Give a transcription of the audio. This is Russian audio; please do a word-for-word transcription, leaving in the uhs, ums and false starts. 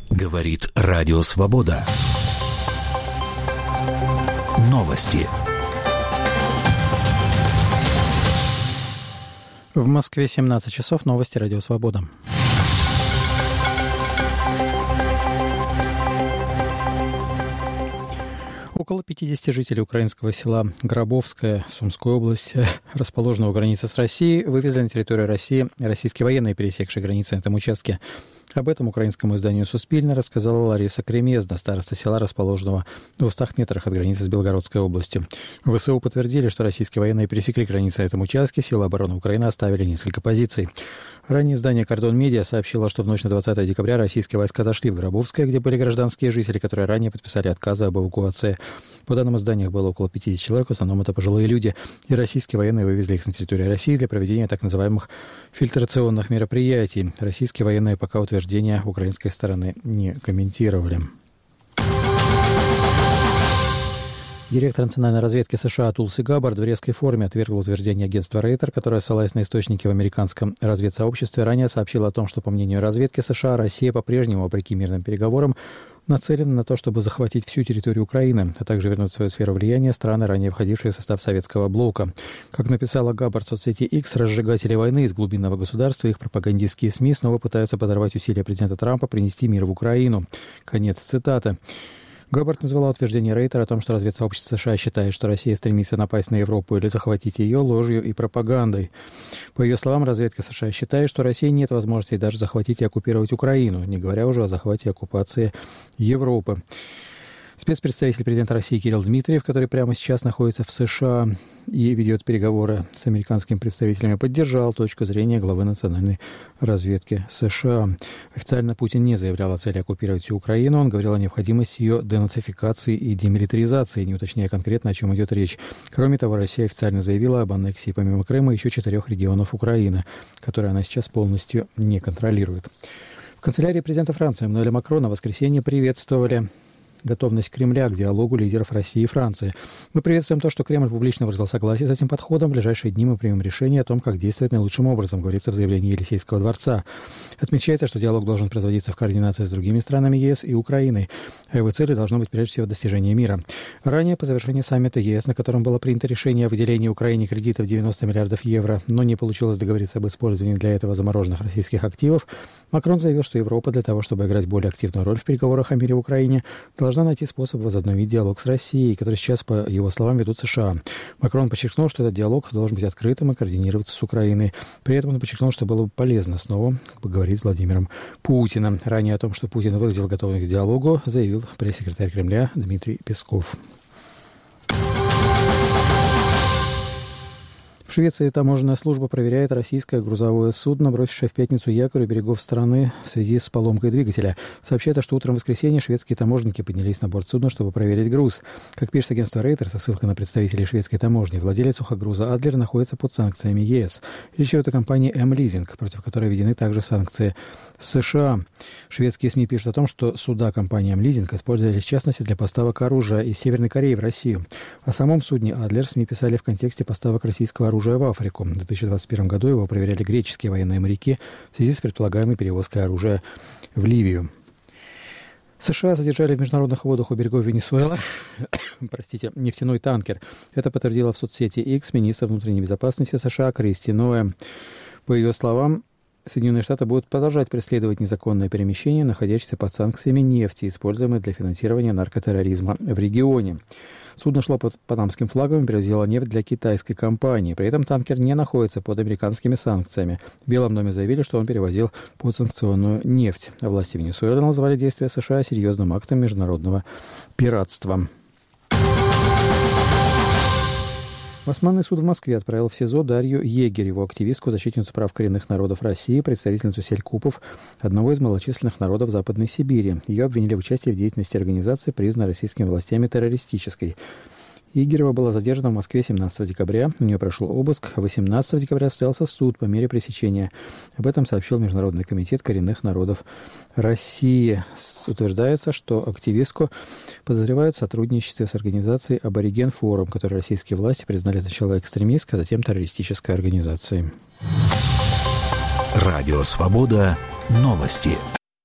Говорит Радио Свобода. Новости. В Москве семнадцать часов. Новости Радио Свобода. Около пятидесяти жителей украинского села Гробовское, Сумской области, расположенного у границы с Россией, вывезли на территорию России российские военные, пересекшие границы на этом участке. Об этом украинскому изданию «Суспильне» рассказала Лариса Кремезна, староста села, расположенного в двухстах метрах от границы с Белгородской областью. ВСУ подтвердили, что российские военные пересекли границы на этом участке, силы обороны Украины оставили несколько позиций. Ранее издание «Кордон Медиа» сообщило, что в ночь на двадцатое декабря российские войска зашли в Гробовское, где были гражданские жители, которые ранее подписали отказы об эвакуации. По данным издания, было около пятидесяти человек, в основном это пожилые люди, и российские военные вывезли их на территорию России для проведения так называемых фильтрационных мероприятий. Российские военные пока утверждения украинской стороны не комментировали. Директор национальной разведки США Тулси Габбард в резкой форме отвергла утверждение агентства Рейтер, которое, ссылаясь на источники в американском разведсообществе, ранее сообщило о том, что, по мнению разведки США, Россия по-прежнему, вопреки мирным переговорам, нацелена на то, чтобы захватить всю территорию Украины, а также вернуть в свою сферу влияния страны, ранее входившие в состав советского блока. Как написала Габбард в соцсети X, разжигатели войны из глубинного государства и их пропагандистские СМИ снова пытаются подорвать усилия президента Трампа принести мир в Украину. Конец цитаты. Габбард назвала утверждение Рейтера о том, что разведсообщество США считает, что Россия стремится напасть на Европу или захватить ее, ложью и пропагандой. По ее словам, разведка США считает, что России нет возможности даже захватить и оккупировать Украину, не говоря уже о захвате и оккупации Европы. Спецпредставитель президента России Кирилл Дмитриев, который прямо сейчас находится в США и ведет переговоры с американскими представителями, поддержал точку зрения главы национальной разведки США. Официально Путин не заявлял о цели оккупировать всю Украину. Он говорил о необходимости ее денацификации и демилитаризации, не уточняя конкретно, о чем идет речь. Кроме того, Россия официально заявила об аннексии помимо Крыма еще четырех регионов Украины, которые она сейчас полностью не контролирует. В канцелярии президента Франции Эммануэля Макрона в воскресенье приветствовали готовность Кремля к диалогу лидеров России и Франции. Мы приветствуем то, что Кремль публично выразил согласие с этим подходом. В ближайшие дни мы примем решение о том, как действовать наилучшим образом, говорится в заявлении Елисейского дворца. Отмечается, что диалог должен производиться в координации с другими странами ЕС и Украиной, а его целью должно быть прежде всего достижение мира. Ранее, по завершении саммита ЕС, на котором было принято решение о выделении Украине кредитов девяносто миллиардов евро, но не получилось договориться об использовании для этого замороженных российских активов, Макрон заявил, что Европа для того, чтобы играть более активную роль в переговорах о мире в Украине, должна найти способ возобновить диалог с Россией, который сейчас, по его словам, ведут США. Макрон подчеркнул, что этот диалог должен быть открытым и координироваться с Украиной. При этом он подчеркнул, что было бы полезно снова поговорить с Владимиром Путиным. Ранее о том, что Путин выразил готовность к диалогу, заявил пресс-секретарь Кремля Дмитрий Песков. В Швеции таможенная служба проверяет российское грузовое судно, бросившее в пятницу якорь у берегов страны в связи с поломкой двигателя. Сообщается, что утром в воскресенье шведские таможенники поднялись на борт судна, чтобы проверить груз. Как пишет агентство Рейтер со ссылкой на представителей шведской таможни, владелец сухогруза «Адлер» находится под санкциями ЕС. Речь идет о компании «М-Лизинг», против которой введены также санкции США. Шведские СМИ пишут о том, что суда компании «М-Лизинг» использовались в частности для поставок оружия из Северной Кореи в Россию. О самом судне «Адлер» СМИ писали в контексте поставок российского оружия в Африку. В две тысячи двадцать первом году его проверяли греческие военные моряки в связи с предполагаемой перевозкой оружия в Ливию. США задержали в международных водах у берегов Венесуэлы простите, нефтяной танкер. Это подтвердила в соцсети X министр внутренней безопасности США Кристи Ноэм. По ее словам, Соединенные Штаты будут продолжать преследовать незаконное перемещение, находящееся под санкциями нефти, используемой для финансирования наркотерроризма в регионе. Судно шло под панамским флагом и перевозило нефть для китайской компании. При этом танкер не находится под американскими санкциями. В Белом доме заявили, что он перевозил подсанкционную нефть. А власти Венесуэлы назвали действия США серьезным актом международного пиратства. Басманный суд в Москве отправил в СИЗО Дарью Егереву, активистку, защитницу прав коренных народов России, представительницу селькупов, одного из малочисленных народов Западной Сибири. Ее обвинили в участии в деятельности организации, признанной российскими властями террористической. Егерева была задержана в Москве семнадцатого декабря. У нее прошел обыск. восемнадцатого декабря состоялся суд по мере пресечения. Об этом сообщил Международный комитет коренных народов России. Утверждается, что активистку подозревают в сотрудничестве с организацией «Абориген Форум», которую российские власти признали сначала экстремистской, а затем террористической организацией. Радио Свобода. Новости.